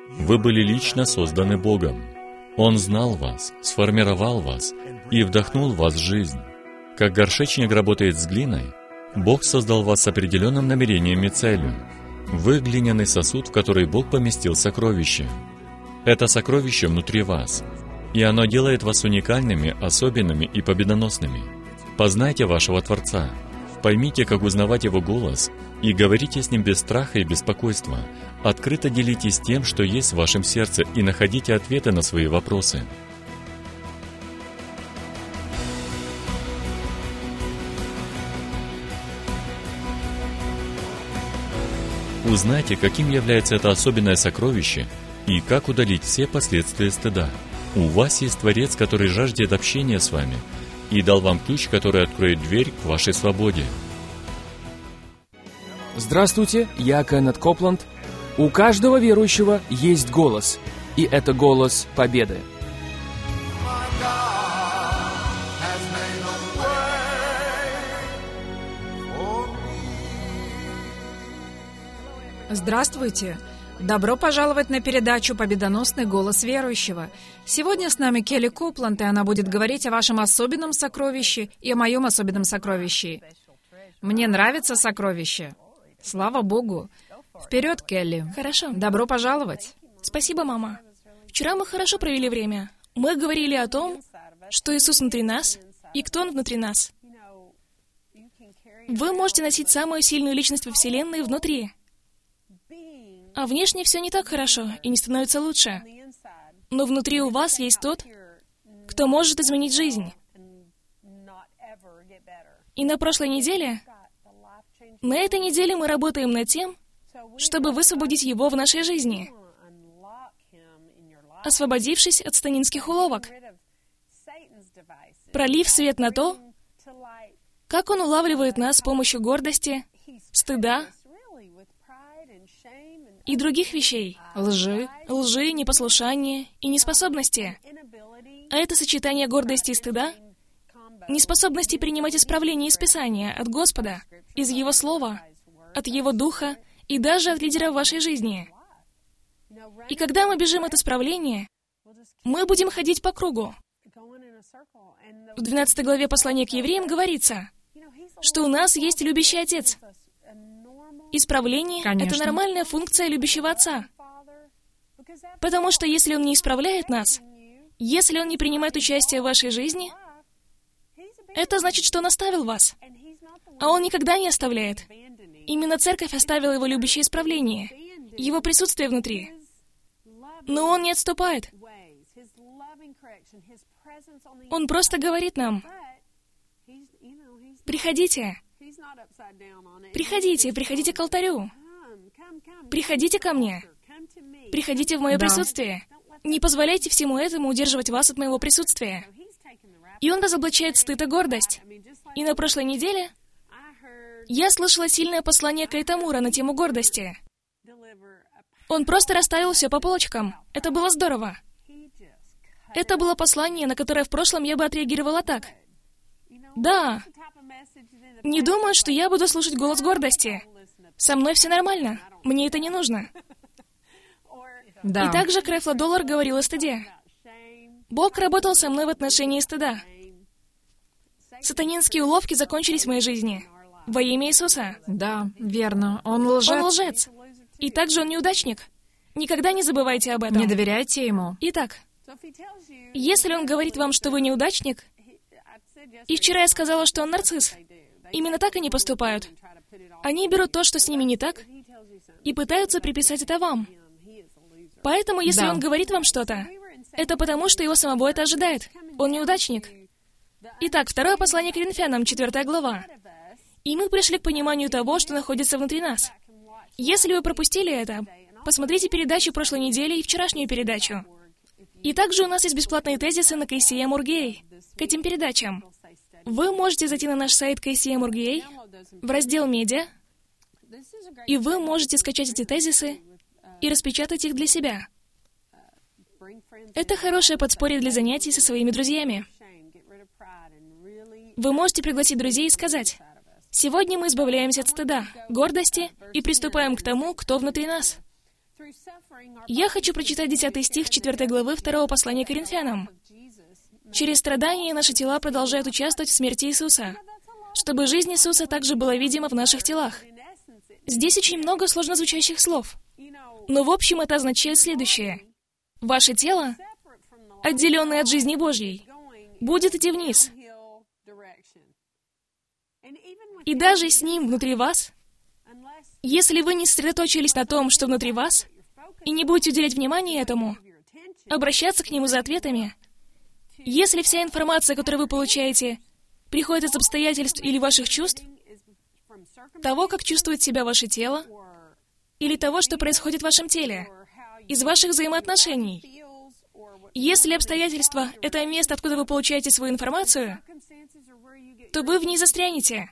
Вы были лично созданы Богом. Он знал вас, сформировал вас и вдохнул в вас жизнь. Как горшечник работает с глиной, Бог создал вас с определенным намерением и целью. Вы глиняный сосуд, в который Бог поместил сокровище. Это сокровище внутри вас, и оно делает вас уникальными, особенными и победоносными. Познайте вашего Творца, поймите, как узнавать Его голос, и говорите с Ним без страха и беспокойства. Открыто делитесь тем, что есть в вашем сердце, и находите ответы на свои вопросы. Узнайте, каким является это особенное сокровище, и как удалить все последствия стыда. У вас есть Творец, который жаждет общения с вами, и дал вам ключ, который откроет дверь к вашей свободе. Здравствуйте, я Кеннет Копланд. У каждого верующего есть голос, и это голос победы. Здравствуйте! Добро пожаловать на передачу «Победоносный голос верующего». Сегодня с нами Келли Копланд, и она будет говорить о вашем особенном сокровище и о моем особенном сокровище. Мне нравится сокровище. Слава Богу! Вперед, Келли! Хорошо. Добро пожаловать! Спасибо, мама. Вчера мы хорошо провели время. Мы говорили о том, что Иисус внутри нас и кто Он внутри нас. Вы можете носить самую сильную личность во Вселенной внутри. А внешне все не так хорошо и не становится лучше. Но внутри у вас есть тот, кто может изменить жизнь. И на этой неделе мы работаем над тем, чтобы высвободить его в нашей жизни, освободившись от сатанинских уловок, пролив свет на то, как он улавливает нас с помощью гордости, стыда и других вещей. Лжи, непослушания и неспособности. А это сочетание гордости и стыда, неспособности принимать исправление из Писания, от Господа, из Его Слова, от Его Духа и даже от лидеров вашей жизни. И когда мы бежим от исправления, мы будем ходить по кругу. В 12 главе послания к евреям говорится, что у нас есть любящий Отец. Исправление — это нормальная функция любящего Отца. Потому что если Он не исправляет нас, если Он не принимает участие в вашей жизни, это значит, что Он оставил вас. А Он никогда не оставляет. Именно Церковь оставила Его любящее исправление, Его присутствие внутри. Но Он не отступает. Он просто говорит нам: приходите. Приходите к алтарю. Приходите ко мне. Приходите в мое присутствие. Не позволяйте всему этому удерживать вас от моего присутствия. И он разоблачает стыд и гордость. И на прошлой неделе я слышала сильное послание Кейта Мура на тему гордости. Он просто расставил все по полочкам. Это было здорово. Это было послание, на которое в прошлом я бы отреагировала так. Да. Не думаю, что я буду слушать голос гордости. Со мной все нормально. Мне это не нужно. Да. И также Крефла Доллар говорил о стыде. Бог работал со мной в отношении стыда. Сатанинские уловки закончились в моей жизни. Во имя Иисуса. Да, верно. Он лжец. Он лжец. И также он неудачник. Никогда не забывайте об этом. Не доверяйте ему. Итак, если он говорит вам, что вы неудачник, и вчера я сказала, что он нарцисс, именно так они поступают. Они берут то, что с ними не так, и пытаются приписать это вам. Поэтому, если он говорит вам что-то, это потому, что его самого это ожидает. Он неудачник. Итак, второе послание к Коринфянам, 4 глава. И мы пришли к пониманию того, что находится внутри нас. Если вы пропустили это, посмотрите передачу прошлой недели и вчерашнюю передачу. И также у нас есть бесплатные тезисы на KCM.org к этим передачам. Вы можете зайти на наш сайт KCM.org в раздел «Медиа», и вы можете скачать эти тезисы и распечатать их для себя. Это хорошее подспорье для занятий со своими друзьями. Вы можете пригласить друзей и сказать: «Сегодня мы избавляемся от стыда, гордости и приступаем к тому, кто внутри нас». Я хочу прочитать 10 стих 4 главы 2 послания к Коринфянам. «Через страдания наши тела продолжают участвовать в смерти Иисуса, чтобы жизнь Иисуса также была видима в наших телах». Здесь очень много сложно звучащих слов. Но в общем это означает следующее. Ваше тело, отделенное от жизни Божьей, будет идти вниз. И даже с ним внутри вас, если вы не сосредоточились на том, что внутри вас, и не будете уделять внимание этому, обращаться к нему за ответами, если вся информация, которую вы получаете, приходит из обстоятельств или ваших чувств, того, как чувствует себя ваше тело, или того, что происходит в вашем теле, из ваших взаимоотношений. Если обстоятельства — это место, откуда вы получаете свою информацию, то вы в ней застрянете.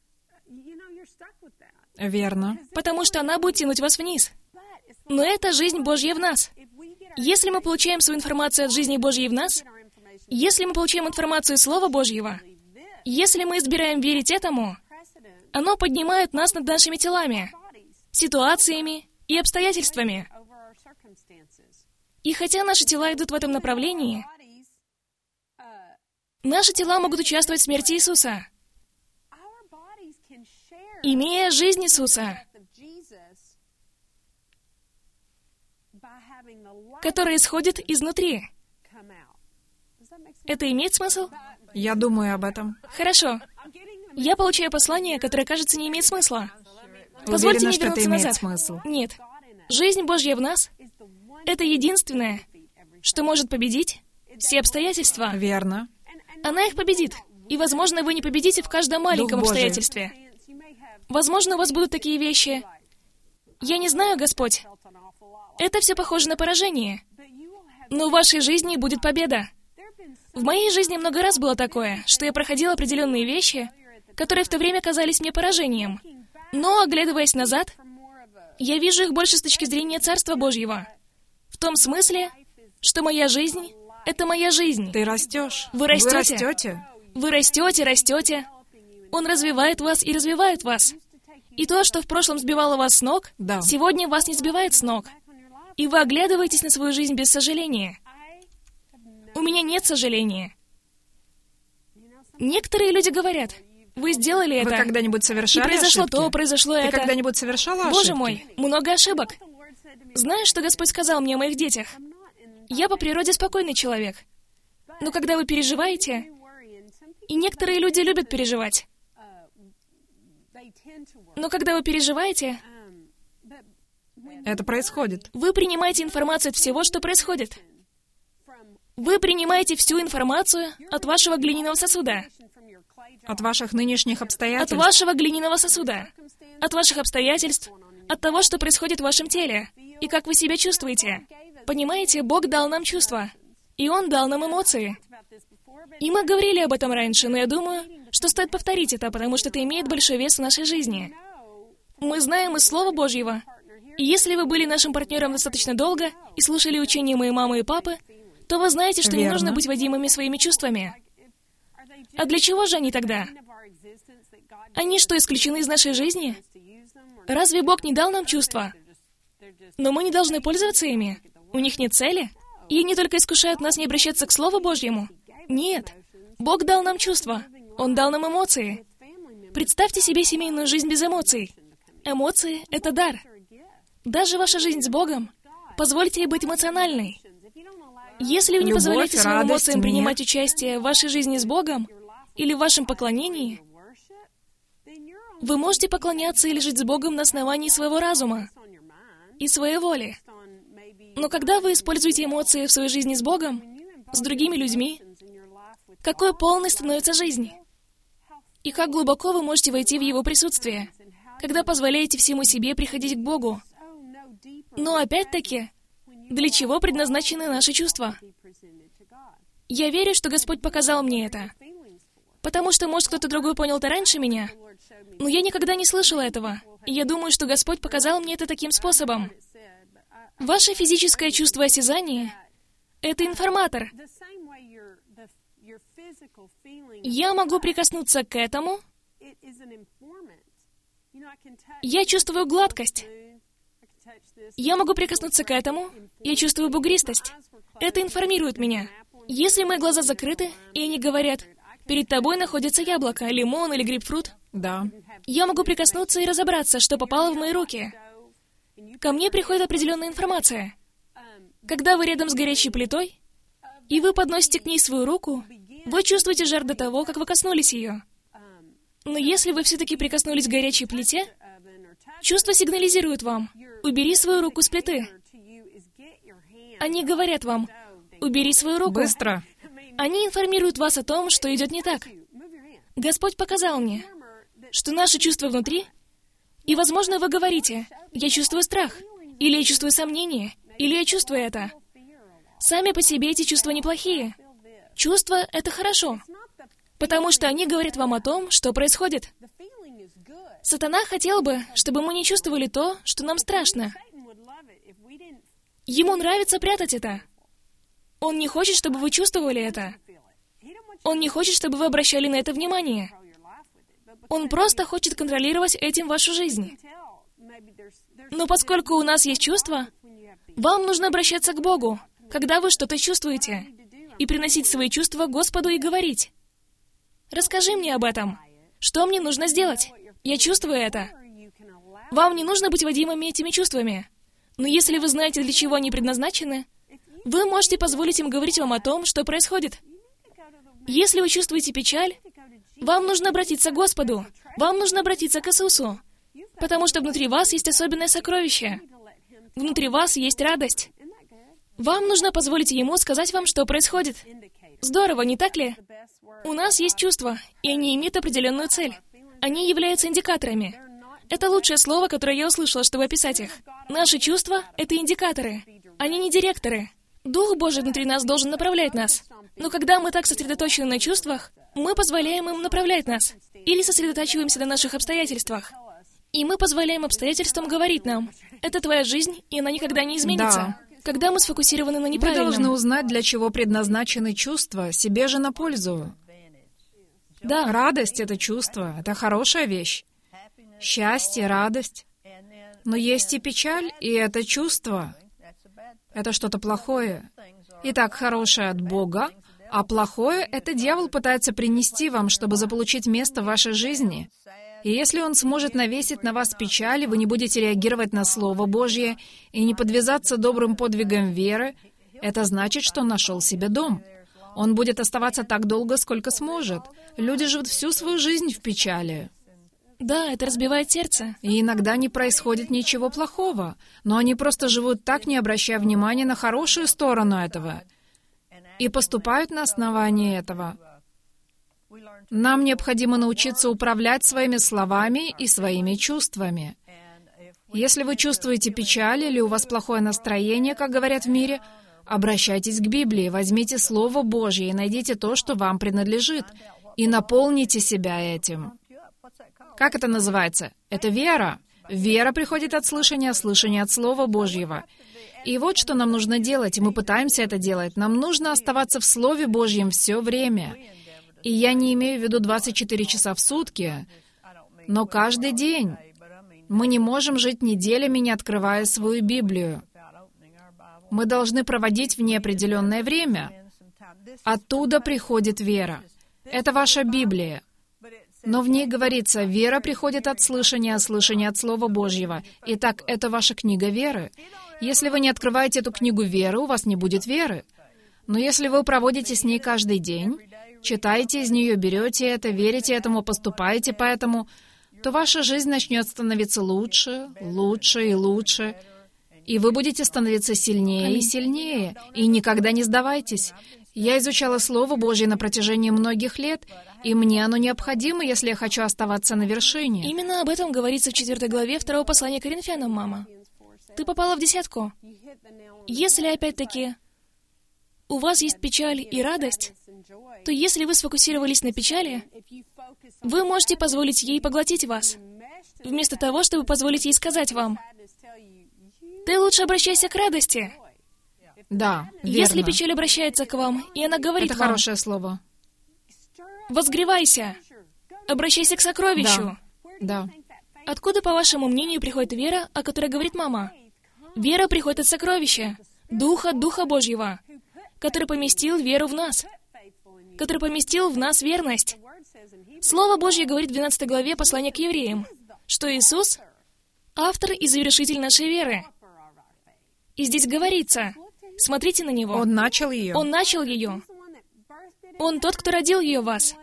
Верно. Потому что она будет тянуть вас вниз. Но это жизнь Божья в нас. Если мы получаем свою информацию от жизни Божьей в нас, если мы получаем информацию из Слова Божьего, если мы избираем верить этому, оно поднимает нас над нашими телами, ситуациями и обстоятельствами. И хотя наши тела идут в этом направлении, наши тела могут участвовать в смерти Иисуса, имея жизнь Иисуса, которая исходит изнутри. Это имеет смысл? Я думаю об этом. Хорошо. Я получаю послание, которое, кажется, не имеет смысла. Позвольте Уверена, мне что это вернуться имеет назад. смысл. Нет. Жизнь Божья в нас — это единственное, что может победить все обстоятельства. Верно. Она их победит. И, возможно, вы не победите в каждом маленьком Дух Божий. обстоятельстве. Возможно, у вас будут такие вещи. Я не знаю, Господь. Это все похоже на поражение. Но в вашей жизни будет победа. В моей жизни много раз было такое, что я проходила определенные вещи, которые в то время казались мне поражением. Но, оглядываясь назад, я вижу их больше с точки зрения Царства Божьего. В том смысле, что моя жизнь — это моя жизнь. Ты растешь. Вы растете. Вы растете. Вы растете, растете. Он развивает вас и развивает вас. И то, что в прошлом сбивало вас с ног, Да. сегодня вас не сбивает с ног. И вы оглядываетесь на свою жизнь без сожаления. У меня нет сожаления. Некоторые люди говорят, вы сделали это, Вы когда-нибудь и совершали произошло ошибки? то, произошло Ты это. когда-нибудь совершала ошибки? Боже мой, много ошибок. Знаешь, что Господь сказал мне о моих детях? Я по природе спокойный человек. Но когда вы переживаете, и некоторые люди любят переживать, но когда вы переживаете, Это происходит. вы принимаете информацию от всего, что происходит. Вы принимаете всю информацию от вашего глиняного сосуда, От ваших нынешних от обстоятельств. вашего глиняного сосуда, от ваших обстоятельств, от того, что происходит в вашем теле, и как вы себя чувствуете. Понимаете, Бог дал нам чувства, и Он дал нам эмоции. И мы говорили об этом раньше, но я думаю, что стоит повторить это, потому что это имеет большой вес в нашей жизни. Мы знаем из Слова Божьего. И если вы были нашим партнером достаточно долго и слушали учения моей мамы и папы, то вы знаете, что не Верно. нужно быть водимыми своими чувствами. А для чего же они тогда? Они что, исключены из нашей жизни? Разве Бог не дал нам чувства? Но мы не должны пользоваться ими. У них нет цели. И они только искушают нас не обращаться к Слову Божьему. Нет. Бог дал нам чувства. Он дал нам эмоции. Представьте себе семейную жизнь без эмоций. Эмоции — это дар. Даже ваша жизнь с Богом, позвольте ей быть эмоциональной. Если вы не Любовь, позволяете своим радость, эмоциям мир. принимать участие в вашей жизни с Богом или в вашем поклонении, вы можете поклоняться или жить с Богом на основании своего разума и своей воли. Но когда вы используете эмоции в своей жизни с Богом, с другими людьми, какой полной становится жизнь? И как глубоко вы можете войти в Его присутствие, когда позволяете всему себе приходить к Богу? Но опять-таки, для чего предназначены наши чувства? Я верю, что Господь показал мне это. Потому что, может, кто-то другой понял это раньше меня, но я никогда не слышала этого. И я думаю, что Господь показал мне это таким способом. Ваше физическое чувство осязания — это информатор. Я могу прикоснуться к этому. Я чувствую гладкость. Я могу прикоснуться к этому, я чувствую бугристость. Это информирует меня. Если мои глаза закрыты, и они говорят, перед тобой находится яблоко, лимон или грейпфрут, Да. я могу прикоснуться и разобраться, что попало в мои руки. Ко мне приходит определенная информация. Когда вы рядом с горячей плитой, и вы подносите к ней свою руку, вы чувствуете жар до того, как вы коснулись ее. Но если вы все-таки прикоснулись к горячей плите, чувство сигнализирует вам: убери свою руку с плиты. Они говорят вам: убери свою руку. Быстро. Они информируют вас о том, что идет не так. Господь показал мне, что наши чувства внутри, и, возможно, вы говорите: я чувствую страх, или я чувствую сомнение, или я чувствую это. Сами по себе эти чувства неплохие. Чувства — это хорошо, потому что они говорят вам о том, что происходит. Сатана хотел бы, чтобы мы не чувствовали то, что нам страшно. Ему нравится прятать это. Он не хочет, чтобы вы чувствовали это. Он не хочет, чтобы вы обращали на это внимание. Он просто хочет контролировать этим вашу жизнь. Но поскольку у нас есть чувства, вам нужно обращаться к Богу, когда вы что-то чувствуете, и приносить свои чувства Господу и говорить: «Расскажи мне об этом. Что мне нужно сделать? Я чувствую это». Вам не нужно быть водимыми этими чувствами. Но если вы знаете, для чего они предназначены, вы можете позволить им говорить вам о том, что происходит. Если вы чувствуете печаль, вам нужно обратиться к Господу. Вам нужно обратиться к Иисусу. Потому что внутри вас есть особенное сокровище. Внутри вас есть радость. Вам нужно позволить Ему сказать вам, что происходит. Здорово, не так ли? У нас есть чувства, и они имеют определенную цель. Они являются индикаторами. Это лучшее слово, которое я услышала, чтобы описать их. Наши чувства — это индикаторы. Они не директоры. Дух Божий внутри нас должен направлять нас. Но когда мы так сосредоточены на чувствах, мы позволяем им направлять нас. Или сосредотачиваемся на наших обстоятельствах. И мы позволяем обстоятельствам говорить нам: это твоя жизнь, и она никогда не изменится. Да. Когда мы сфокусированы на Вы неправильном. должны узнать, для чего предназначены чувства, себе же на пользу. Да. Радость — это чувство, это хорошая вещь. Счастье, радость. Но есть и печаль, и это чувство. Это что-то плохое. Итак, хорошее от Бога, а плохое — это дьявол пытается принести вам, чтобы заполучить место в вашей жизни. И если он сможет навесить на вас печаль, и вы не будете реагировать на Слово Божье и не подвязаться добрым подвигом веры, это значит, что он нашел себе дом. Он будет оставаться так долго, сколько сможет. Люди живут всю свою жизнь в печали. Да, это разбивает сердце. И иногда не происходит ничего плохого, но они просто живут так, не обращая внимания на хорошую сторону этого, и поступают на основании этого. Нам необходимо научиться управлять своими словами и своими чувствами. Если вы чувствуете печаль или у вас плохое настроение, как говорят в мире, обращайтесь к Библии, возьмите Слово Божье и найдите то, что вам принадлежит, и наполните себя этим. Как это называется? Это вера. Вера приходит от слышания, а слышание от Слова Божьего. И вот что нам нужно делать, и мы пытаемся это делать. Нам нужно оставаться в Слове Божьем все время. И я не имею в виду 24 часа в сутки, но каждый день. Мы не можем жить неделями, не открывая свою Библию. Мы должны проводить в ней определенное время. Оттуда приходит вера. Это ваша Библия. Но в ней говорится: вера приходит от слышания, а слышание от Слова Божьего. Итак, это ваша книга веры. Если вы не открываете эту книгу веры, у вас не будет веры. Но если вы проводите с ней каждый день, читаете из нее, берете это, верите этому, поступаете по этому, то ваша жизнь начнет становиться лучше, лучше и лучше. И вы будете становиться сильнее и сильнее. И никогда не сдавайтесь. Я изучала Слово Божье на протяжении многих лет, и мне оно необходимо, если я хочу оставаться на вершине. Именно об этом говорится в 4 главе 2 послания к Коринфянам, мама. Ты попала в десятку. Если, опять-таки, у вас есть печаль и радость, то если вы сфокусировались на печали, вы можете позволить ей поглотить вас, вместо того, чтобы позволить ей сказать вам: «Ты лучше обращайся к радости». Да, верно. Если печаль обращается к вам, и она говорит Это вам: хорошее слово. «Возгревайся, обращайся к сокровищу». Да. Откуда, по вашему мнению, приходит вера, о которой говорит мама? Вера приходит от сокровища, Духа Божьего, который поместил веру в нас, который поместил в нас верность. Слово Божье говорит в 12 главе послания к евреям, что Иисус — автор и завершитель нашей веры. И здесь говорится, смотрите на Него. Он начал ее. Он начал ее. Он тот, кто родил ее в вас.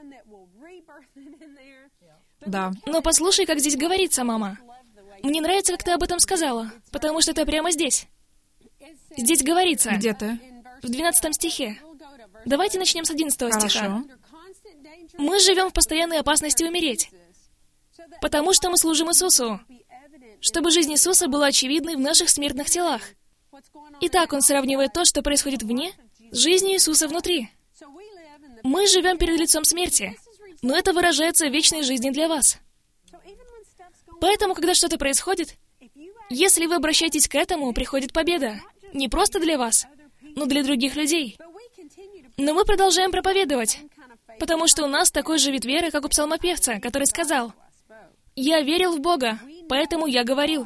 Да. Но послушай, как здесь говорится, мама. Мне нравится, как ты об этом сказала, потому что это прямо здесь. Здесь говорится. Где ты? В 12 стихе. Давайте начнем с 11 стиха. Хорошо. Мы живем в постоянной опасности умереть, потому что мы служим Иисусу, чтобы жизнь Иисуса была очевидной в наших смертных телах. Итак, он сравнивает то, что происходит вне, с жизнью Иисуса внутри. Мы живем перед лицом смерти, но это выражается в вечной жизни для вас. Поэтому, когда что-то происходит, если вы обращаетесь к этому, приходит победа. Не просто для вас, но для других людей. Но мы продолжаем проповедовать, потому что у нас такой же вид веры, как у псалмопевца, который сказал: «Я верил в Бога, поэтому я говорил».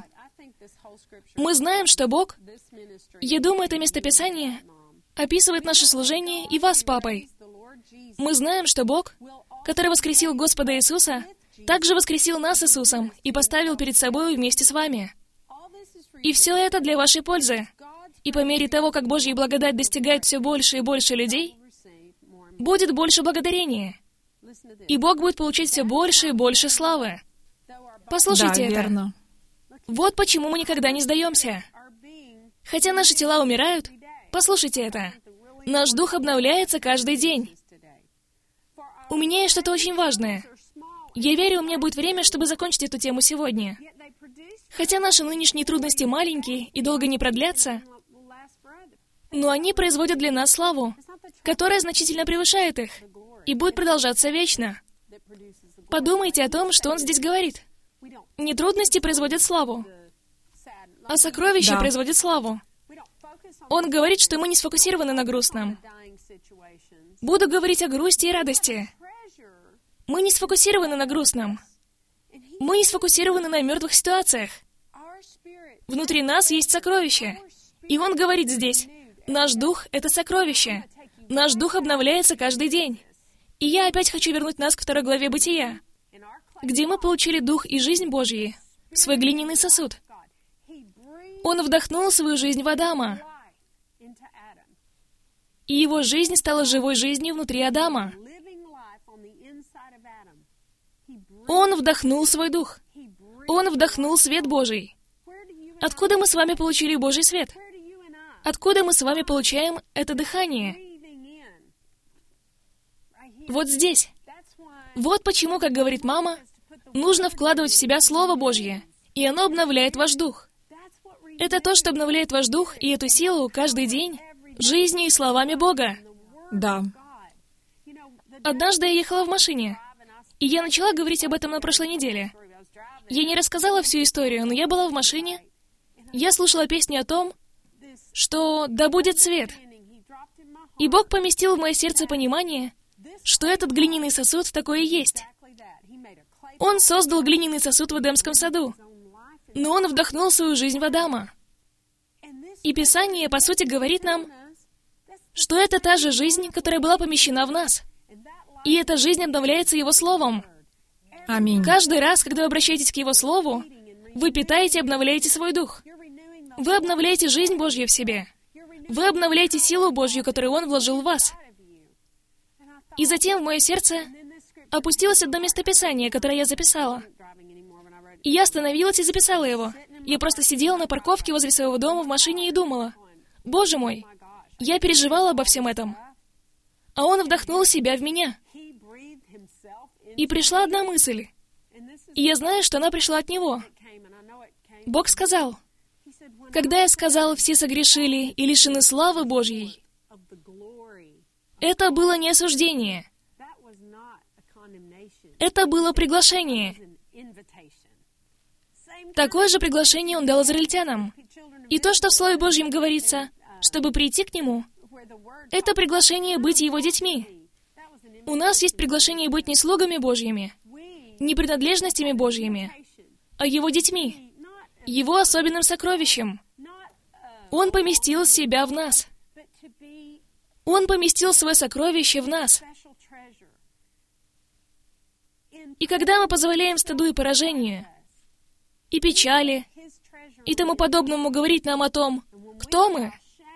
Мы знаем, что Бог, я думаю, это местописание описывает наше служение и вас с папой. Мы знаем, что Бог, который воскресил Господа Иисуса, также воскресил нас Иисусом и поставил перед собой вместе с вами. И все это для вашей пользы. И по мере того, как Божья благодать достигает все больше и больше людей, будет больше благодарения. И Бог будет получать все больше и больше славы. Послушайте Да, это. верно. Вот почему мы никогда не сдаемся. Хотя наши тела умирают, послушайте это. Наш дух обновляется каждый день. У меня есть что-то очень важное. Я верю, у меня будет время, чтобы закончить эту тему сегодня. Хотя наши нынешние трудности маленькие и долго не продлятся, но они производят для нас славу, которая значительно превышает их и будет продолжаться вечно. Подумайте о том, что он здесь говорит. Не трудности производят славу, а сокровища Да. производят славу. Он говорит, что мы не сфокусированы на грустном. Буду говорить о грусти и радости. Мы не сфокусированы на грустном. Мы не сфокусированы на мертвых ситуациях. Внутри нас есть сокровище. И он говорит здесь: наш дух — это сокровище. Наш дух обновляется каждый день. И я опять хочу вернуть нас к 2 главе Бытия, где мы получили дух и жизнь Божьи в свой глиняный сосуд. Он вдохнул свою жизнь в Адама, и его жизнь стала живой жизнью внутри Адама. Он вдохнул свой дух. Он вдохнул свет Божий. Откуда мы с вами получили Божий свет? Откуда мы с вами получаем это дыхание? Вот здесь. Вот почему, как говорит мама, нужно вкладывать в себя Слово Божье, и оно обновляет ваш дух. Это то, что обновляет ваш дух и эту силу каждый день жизнью и словами Бога. Да. Однажды я ехала в машине, и я начала говорить об этом на прошлой неделе. Я не рассказала всю историю, но я была в машине, я слушала песни о том, что «да будет свет». И Бог поместил в мое сердце понимание, что этот глиняный сосуд такое и есть. Он создал глиняный сосуд в Эдемском саду, но Он вдохнул свою жизнь в Адама. И Писание, по сути, говорит нам, что это та же жизнь, которая была помещена в нас. И эта жизнь обновляется Его Словом. Аминь. Каждый раз, когда вы обращаетесь к Его Слову, вы питаете и обновляете свой дух. Вы обновляете жизнь Божью в себе. Вы обновляете силу Божью, которую Он вложил в вас. И затем в мое сердце опустилось одно местописание, которое я записала. И я остановилась и записала его. Я просто сидела на парковке возле своего дома в машине и думала: «Боже мой, я переживала обо всем этом». А Он вдохнул себя в меня. И пришла одна мысль. И я знаю, что она пришла от Него. Бог сказал: «Когда я сказал, все согрешили и лишены славы Божьей», это было не осуждение. Это было приглашение. Такое же приглашение Он дал израильтянам. И то, что в Слове Божьем говорится, чтобы прийти к Нему, это приглашение быть Его детьми. У нас есть приглашение быть не слугами Божьими, не принадлежностями Божьими, а Его детьми, Его особенным сокровищем. Он поместил себя в нас. Он поместил свое сокровище в нас. И когда мы позволяем стыду и поражению, и печали, и тому подобному говорить нам о том, кто мы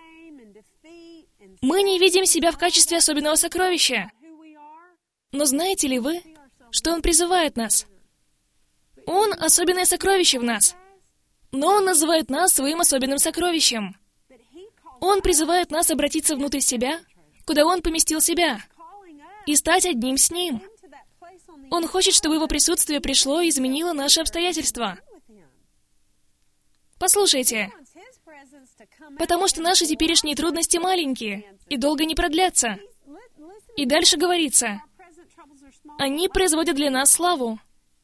не видим себя в качестве особенного сокровища. Но знаете ли вы, что Он призывает нас? Он — особенное сокровище в нас. Но Он называет нас своим особенным сокровищем. Он призывает нас обратиться внутрь себя, куда Он поместил себя, и стать одним с Ним. Он хочет, чтобы Его присутствие пришло и изменило наши обстоятельства. Послушайте, потому что наши теперешние трудности маленькие и долго не продлятся. И дальше говорится, они производят для нас славу.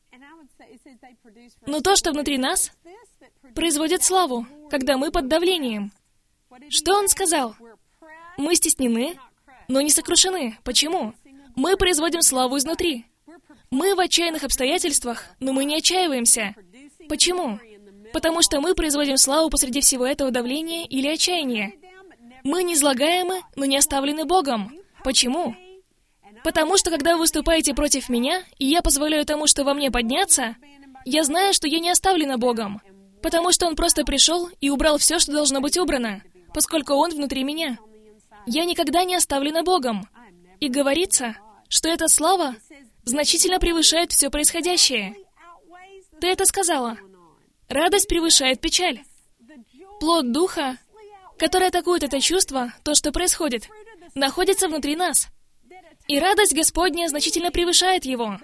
Но то, что внутри нас, производит славу, когда мы под давлением. Что Он сказал? Мы стеснены, но не сокрушены. Почему? Мы производим славу изнутри. Мы в отчаянных обстоятельствах, но мы не отчаиваемся. Почему? Потому что мы производим славу посреди всего этого давления или отчаяния. Мы не излагаемы, но не оставлены Богом. Почему? Потому что, когда вы выступаете против меня, и я позволяю тому, что во мне подняться, я знаю, что я не оставлена Богом. Потому что Он просто пришел и убрал все, что должно быть убрано, поскольку Он внутри меня. Я никогда не оставлена Богом. И говорится, что эта слава значительно превышает все происходящее. Ты это сказала. Радость превышает печаль. Плод Духа, который атакует это чувство, то, что происходит, находится внутри нас. И радость Господня значительно превышает его.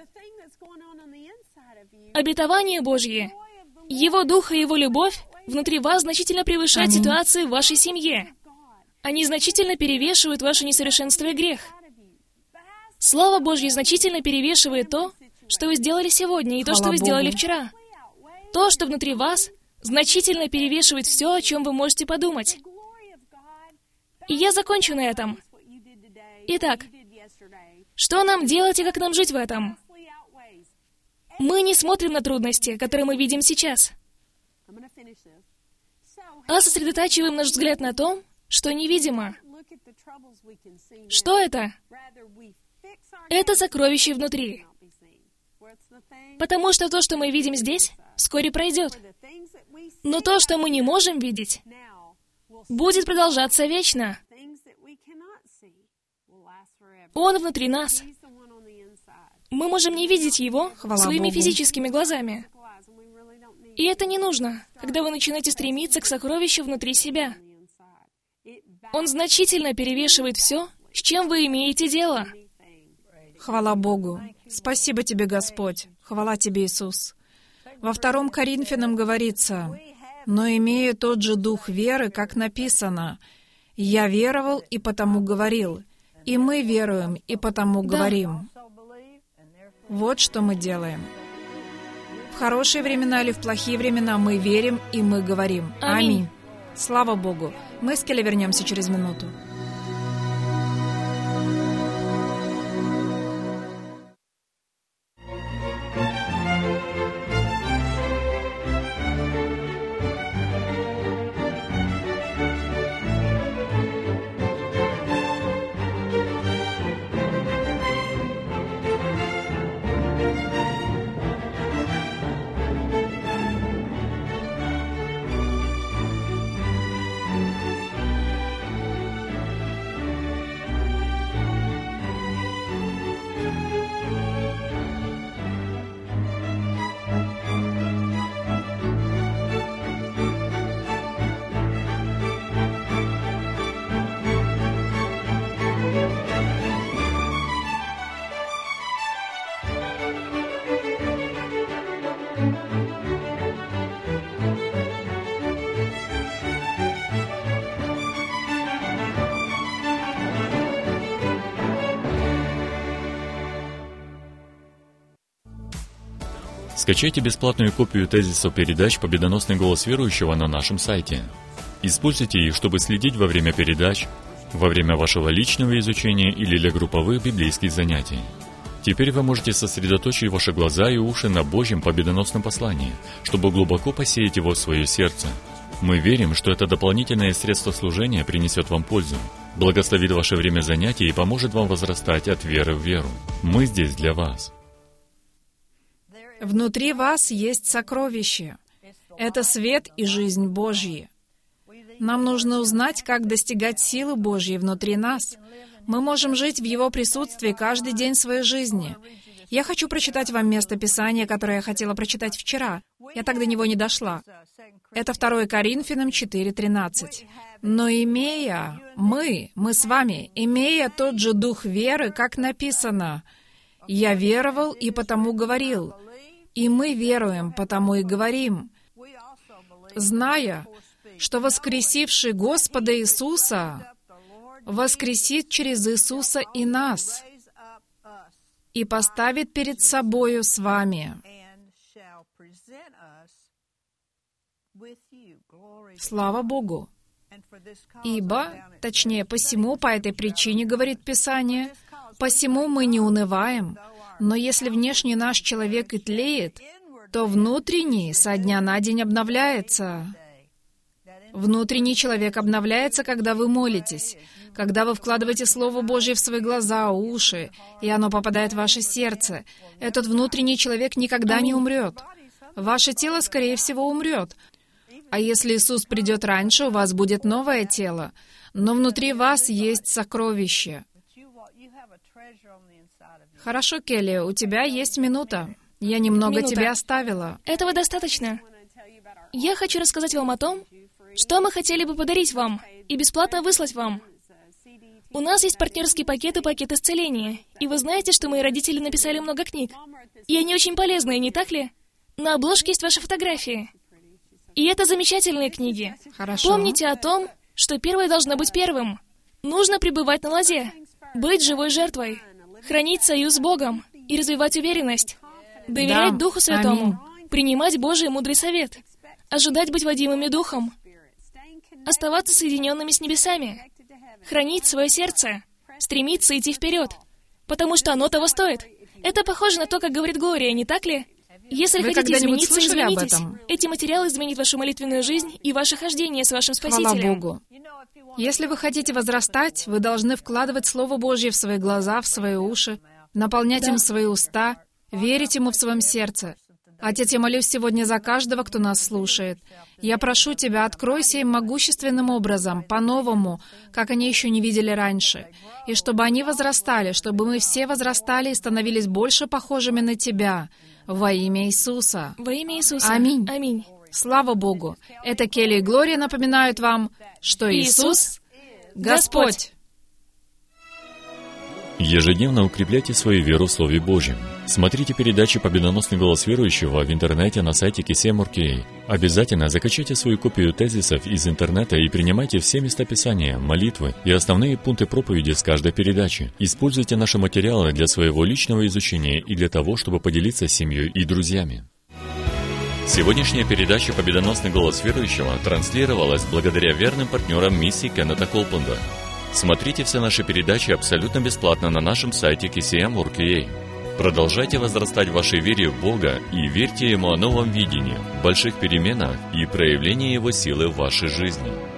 Обетование Божье, Его Дух и Его любовь внутри вас значительно превышает ситуации в вашей семье. Они значительно перевешивают ваше несовершенство и грех. Слава Божья значительно перевешивает то, что вы сделали сегодня, и то, что вы сделали вчера. То, что внутри вас, значительно перевешивает все, о чем вы можете подумать. И я закончу на этом. Итак, что нам делать и как нам жить в этом? Мы не смотрим на трудности, которые мы видим сейчас, а сосредотачиваем наш взгляд на том, что невидимо. Что это? Это сокровище внутри. Потому что то, что мы видим здесь, вскоре пройдет. Но то, что мы не можем видеть, будет продолжаться вечно. Он внутри нас. Мы можем не видеть Его своими физическими глазами. И это не нужно, когда вы начинаете стремиться к сокровищу внутри себя. Он значительно перевешивает все, с чем вы имеете дело. Хвала Богу. Спасибо Тебе, Господь. Хвала Тебе, Иисус. Во 2 Коринфянам говорится, «Но имея тот же дух веры, как написано, «Я веровал и потому говорил», и мы веруем и потому говорим». Вот что мы делаем. В хорошие времена или в плохие времена мы верим и мы говорим. Аминь. Слава Богу. Мы с Келли вернемся через минуту. Скачайте бесплатную копию тезисов передач «Победоносный голос верующего» на нашем сайте. Используйте их, чтобы следить во время передач, во время вашего личного изучения или для групповых библейских занятий. Теперь вы можете сосредоточить ваши глаза и уши на Божьем победоносном послании, чтобы глубоко посеять его в свое сердце. Мы верим, что это дополнительное средство служения принесет вам пользу, благословит ваше время занятий и поможет вам возрастать от веры в веру. Мы здесь для вас. Внутри вас есть сокровище. Это свет и жизнь Божьи. Нам нужно узнать, как достигать силы Божьей внутри нас. Мы можем жить в Его присутствии каждый день своей жизни. Я хочу прочитать вам место Писания, которое я хотела прочитать вчера. Я так до него не дошла. Это 2 Коринфянам 4:13. «Но имея, мы с вами, имея тот же дух веры, как написано, «Я веровал и потому говорил», и мы веруем, потому и говорим, зная, что воскресивший Господа Иисуса воскресит через Иисуса и нас, и поставит перед собою с вами». Слава Богу! Ибо, точнее, посему, по этой причине, говорит Писание, посему мы не унываем, но если внешний наш человек и тлеет, то внутренний со дня на день обновляется. Внутренний человек обновляется, когда вы молитесь, когда вы вкладываете Слово Божье в свои глаза, уши, и оно попадает в ваше сердце. Этот внутренний человек никогда не умрет. Ваше тело, скорее всего, умрет. А если Иисус придет раньше, у вас будет новое тело. Но внутри вас есть сокровище. Хорошо, Келли, у тебя есть минута. Я немного тебя оставила. Этого достаточно. Я хочу рассказать вам о том, что мы хотели бы подарить вам и бесплатно выслать вам. У нас есть партнерский пакет и пакет исцеления. И вы знаете, что мои родители написали много книг. И они очень полезные, не так ли? На обложке есть ваши фотографии. И это замечательные книги. Хорошо. Помните о том, что первое должно быть первым. Нужно пребывать на лозе, быть живой жертвой, хранить союз с Богом и развивать уверенность, доверять Духу Святому, принимать Божий мудрый совет, ожидать быть водимыми Духом, оставаться соединенными с небесами, хранить свое сердце, стремиться идти вперед, потому что оно того стоит. Это похоже на то, как говорит Глория, не так ли? Если Вы хотите когда-нибудь измениться, слышали об изменитесь. этом? Эти материалы изменят вашу молитвенную жизнь и ваше хождение с вашим Слава Спасителем. Богу. Если вы хотите возрастать, вы должны вкладывать Слово Божье в свои глаза, в свои уши, наполнять им свои уста, верить Ему в своем сердце. Отец, я молюсь сегодня за каждого, кто нас слушает. Я прошу Тебя, откройся им могущественным образом, по-новому, как они еще не видели раньше. И чтобы они возрастали, чтобы мы все возрастали и становились больше похожими на Тебя. Во имя Иисуса. Во имя Иисуса. Аминь. Аминь. Слава Богу. Это Келли и Глория напоминают вам, что Иисус — Господь. Ежедневно укрепляйте свою веру в Слове Божьем. Смотрите передачи «Победоносный голос верующего» в интернете на сайте KCM.org.ua. Обязательно закачайте свою копию тезисов из интернета и принимайте все места Писания, молитвы и основные пункты проповеди с каждой передачи. Используйте наши материалы для своего личного изучения и для того, чтобы поделиться с семьей и друзьями. Сегодняшняя передача «Победоносный голос верующего» транслировалась благодаря верным партнерам миссии Кеннета Коупленда. Смотрите все наши передачи абсолютно бесплатно на нашем сайте KCM.org.ua. Продолжайте возрастать в вашей вере в Бога и верьте Ему о новом видении, больших переменах и проявлении Его силы в вашей жизни.